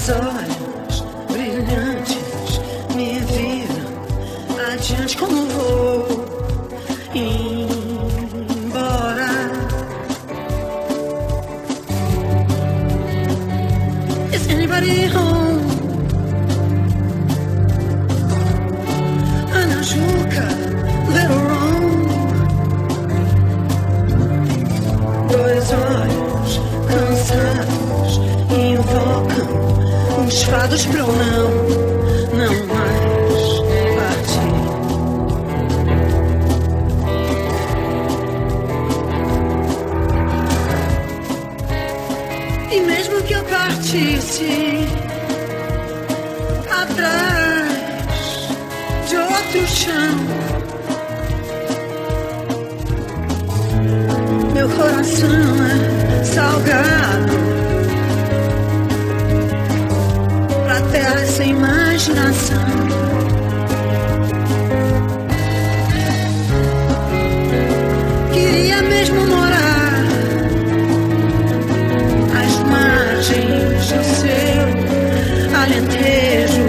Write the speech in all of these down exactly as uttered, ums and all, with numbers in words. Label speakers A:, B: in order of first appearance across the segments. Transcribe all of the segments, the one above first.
A: Dois olhos brilhantes me viram adiante como vou embora. Is anybody home? Ana Juca, little wrong. Dois olhos cansados invocam os fados pra eu não, não mais partir. E mesmo que eu partisse atrás de outro chão, meu coração é salgado pra terra sem imaginação. Queria mesmo morar às margens do seu alentejo,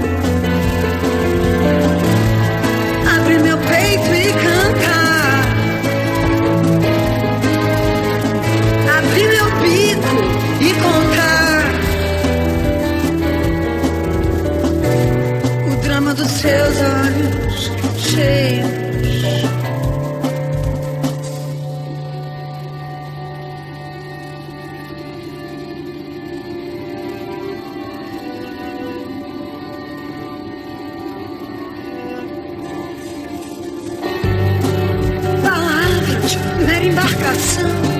A: abrir meu peito e cantar, abrir meu bico e contar o drama dos seus olhos cheios. Palavras, mera embarcação,